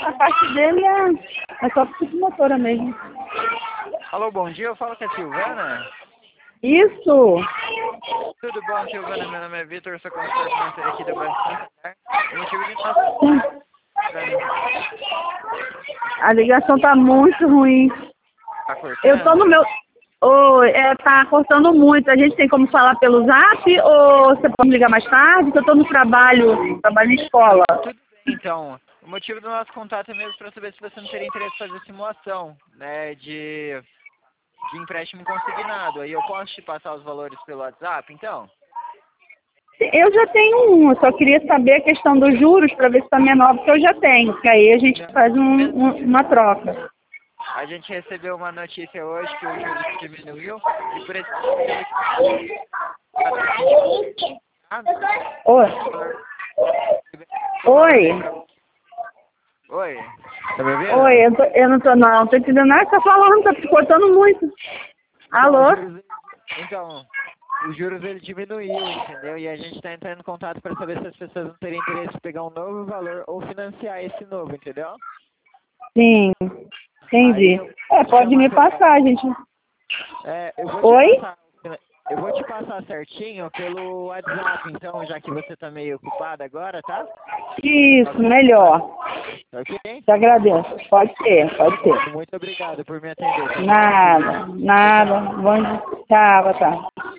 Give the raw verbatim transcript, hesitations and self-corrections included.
a parte dele é, é só psicomotora mesmo. Alô, bom dia, eu falo com a Silvana. Isso! Tudo bom, Silvana? Meu nome é Vitor, sou consultor financeiro aqui do Banco Santander. O motivo de nosso... A ligação tá muito ruim. Tá cortando? Eu tô no meu... Oi, é, tá cortando muito. A gente tem como falar pelo zap ou você pode me ligar mais tarde? Que eu tô no trabalho, trabalho em escola. Tudo bem, então. O motivo do nosso contato é mesmo para saber se você não teria interesse em fazer simulação, né, de, de empréstimo consignado. Aí eu posso te passar os valores pelo WhatsApp, então? Eu já tenho um, eu só queria saber a questão dos juros para ver se tá menor do que eu já tenho, que aí a gente faz um, um, uma troca. A gente recebeu uma notícia hoje que o juros diminuiu e por esse motivo... Oi. Oi. Oi. Tá me ouvindo? Oi, eu, tô, eu não tô não, tô entendendo nada que tá falando, tá cortando muito. Alô? Então, os juros ele diminuiu, entendeu? E a gente está entrando em contato para saber se as pessoas não terem interesse em pegar um novo valor ou financiar esse novo, entendeu? Sim, entendi. Eu, É, pode me passar, gente. É, eu vou te Oi? passar, eu vou te passar certinho pelo WhatsApp, então, já que você tá meio ocupada agora, tá? Isso, melhor. Ok? Te agradeço. Pode ser, pode ser. Muito obrigado por me atender. Tá? Nada, nada. Bom dia. Tchau, tá.